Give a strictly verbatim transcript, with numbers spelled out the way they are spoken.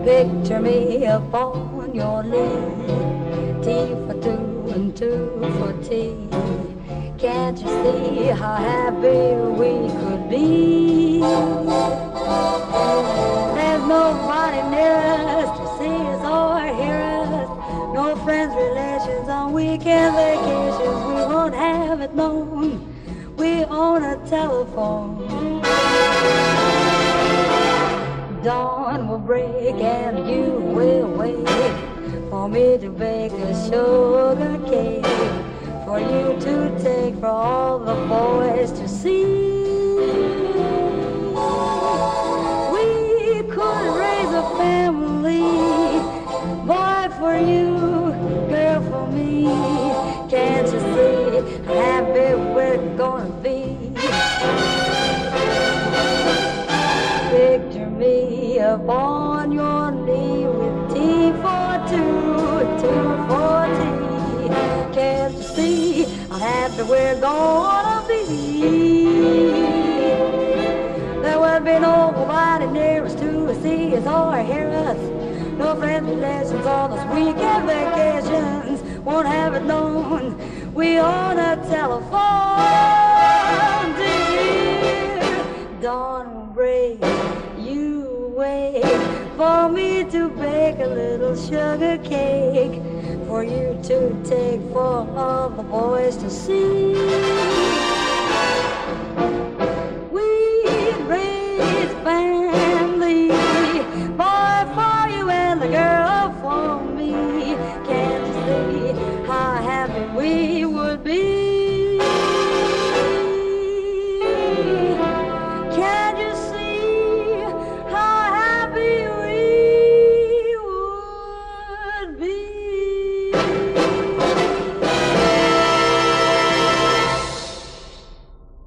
Picture me upon your knee, tea for two and two for tea. Can't you see how happy we could be? There's nobody near us to see us or hear us. No friends, relations on weekend vacations. We won't have it known we own a telephone. Dawn will break and you will wait for me to bake a sugar cake for you to take for all the boys to see. We could raise a family, boy for you, girl for me. Can't you see how happy we're gonna be? Picture me upon your knee with tea for two, two for tea. Can't you see how happy we're gonna be? There will be nobody near us to see us or hear us. No friends, relations on those weekend vacations. Won't have it known we own a telephone, dear. Dawn will break, you wait for me to bake a little sugar cake for you to take for all the boys to see. We raise family, boy for you and the girl for me. Can't you see how happy we would be?